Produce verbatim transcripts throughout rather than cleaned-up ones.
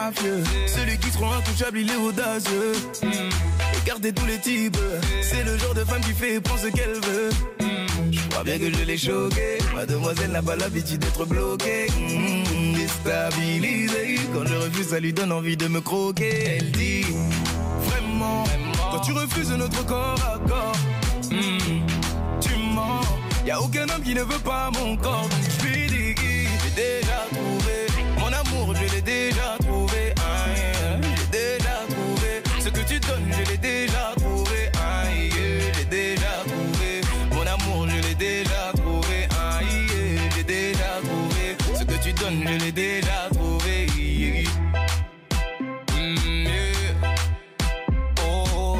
mafieux. Celui qui sera intouchable, il est audacieux. mm. Écartez tous les types. C'est le genre de femme qui fait et prend ce qu'elle veut. mm. Je crois bien que je l'ai choquée. Mademoiselle n'a pas l'habitude d'être bloquée. mm. Déstabilisée. Quand je refuse, ça lui donne envie de me croquer. Elle dit vraiment, quand tu refuses notre corps à corps, mm. tu mens. Y'a aucun homme qui ne veut pas mon corps. Donc je lui dis, j'ai déjà trouvé mon amour, je l'ai déjà trouvé. Ah, yeah. J'ai déjà trouvé ce que tu donnes, je l'ai déjà trouvé. Ah, yeah. J'ai déjà trouvé mon amour, je l'ai déjà trouvé. Ah, yeah. J'ai déjà trouvé ce que tu donnes, je l'ai déjà trouvé. Yeah. Mm, yeah. Oh,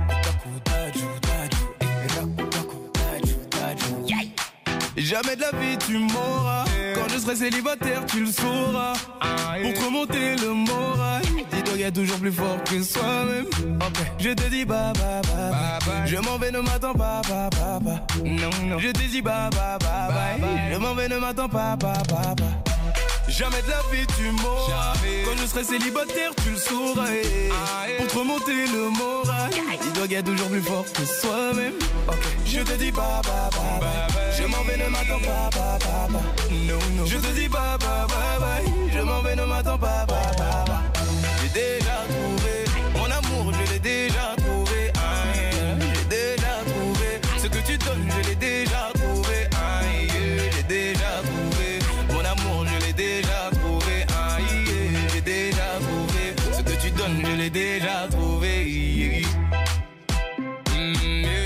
jamais de la vie tu m'auras. Quand je serai célibataire tu le sauras. Pour te remonter le moral, dis-toi y'a toujours plus fort que soi-même. Okay. Je te dis bye bye bye, bye, bye. Je m'en vais, ne m'attends pas, pas, pas, pas. Non, non. Je te dis bye bye bye, bye, bye. Je m'en vais, ne m'attends pas, pas, pas, pas. Jamais de la vie tu m'auras. Quand je serai célibataire tu le sauras. ah, yeah. Pour te remonter le moral, dis-toi qu'il y a toujours plus fort que soi-même. Okay. Je te dis bye bye bye, bye, bye. Je m'en vais, ne m'attends pas, pas, pas, pas. No, no. Je te dis bye bye bye, bye. Je m'en vais, ne m'attends pas, pas, pas, pas. J'ai déjà trouvé mon amour, je l'ai déjà trouvé. ah, yeah. J'ai déjà trouvé ce que tu donnes, je l'ai déjà trouvé. ah, yeah. J'ai déjà trouvé mon amour, je l'ai déjà trouvé. ah, yeah. J'ai déjà trouvé ce que tu donnes, je l'ai déjà trouvé. yeah. Mm, yeah.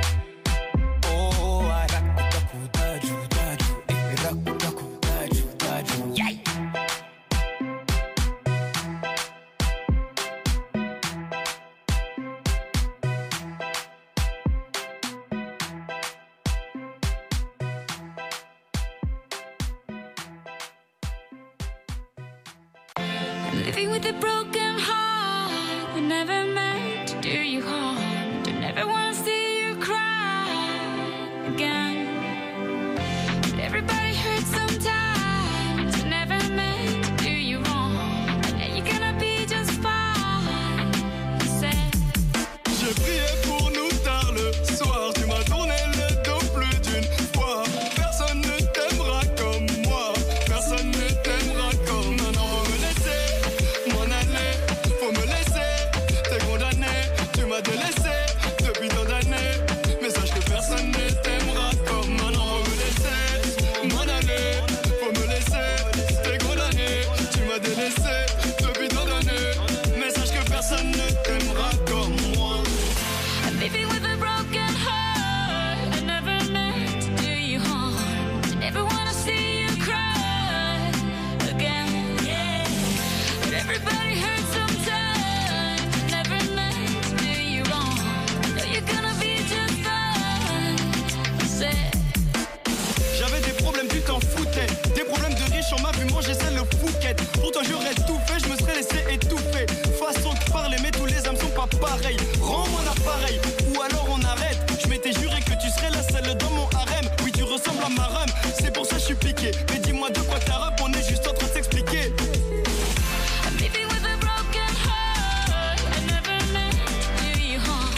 Oh, yeah. Living with a broken heart, we never meant to do you harm.